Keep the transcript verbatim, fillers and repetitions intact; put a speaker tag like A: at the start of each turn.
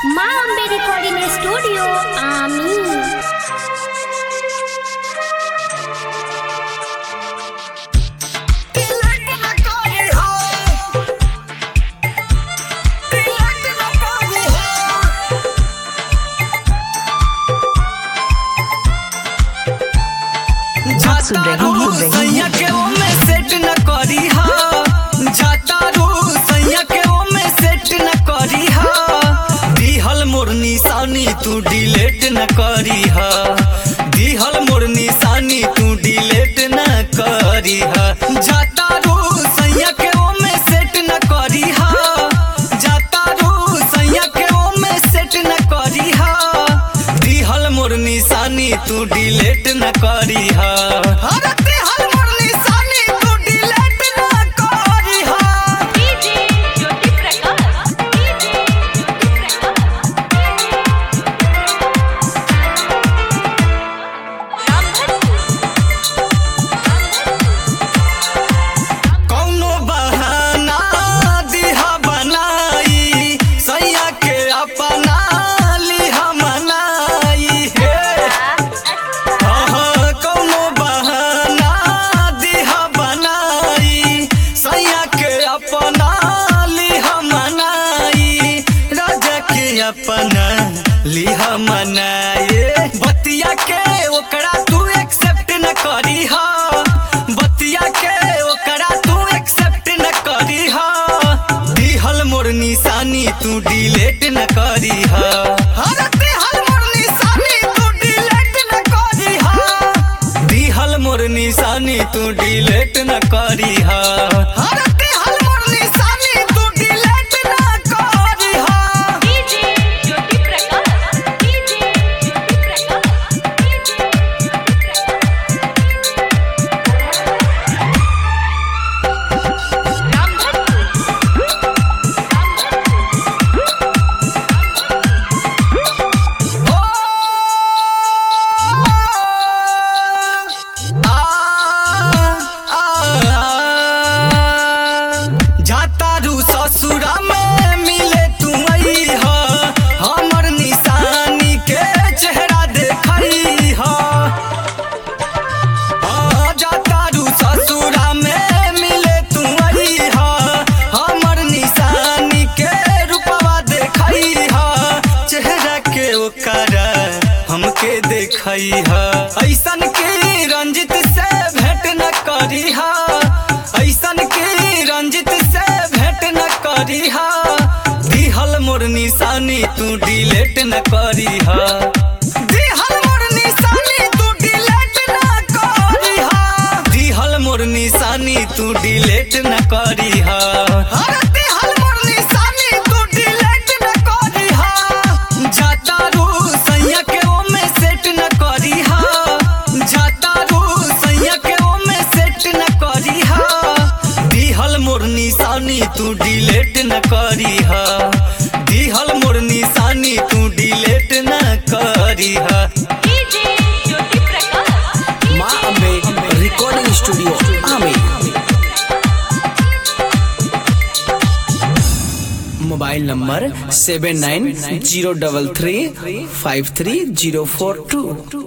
A: माँ Ambe recording studio आमी।
B: सुन रहे हैं सैया के वो में सेट न करी हा, जाता रू सैया के वो में सेट न करी हा, दिहल मोर निशानी तू डिलीट न करी हा, दिहल मोर निशानी तू डिलीट न करी हा, जाता रू सैया के वो में सेट न करी हा, जाता रू सैया के वो में सेट न करी हा, दिहल मोर निशानी तू डिलीट न करी हा। अपना लिहा मनाए बतिया के ओकरा तू एक्सेप्ट न करी हा, बतिया के ओकरा तू एक्सेप्ट न करी हा, दिहल मोर निशानी तू डिलीट न करी हा, दिहल मोर निशानी तू डिलीट न करी हा, दिहल मोर निशानी तू डिलीट न करी हा। ससुरा में मिले तू आई हा, हमर निशानी के चेहरा देखई हा, जाता रू ससुरा में मिले तू आई हा, हमर निशानी के रूपवा देखई हा, चेहरा के ओकरा हमके देखई हा, ऐसन के रंजित से भेंट न करी हा, ऐसन के रंजित से न करी हा, दिहल मोर निशानी तू डिलीट न करी हा, दिहल मोर निशानी तू डिलीट न करी हा, दिहल मोर निशानी तू डिलीट न करी हा, दिहल मोर निशानी तू डिलीट न करी हा, जाता रू सैया के वो में सेट न करी हा, जाता रू सैया के वो में सेट न करी हा, दिहल मोर निशानी तू डिलीट न करी हा, दिहल मोर निशानी तू डिलीट न करी हा।
C: माँ Ambe recording studio Aami. Mobile number seven nine zero double three five three zero four two.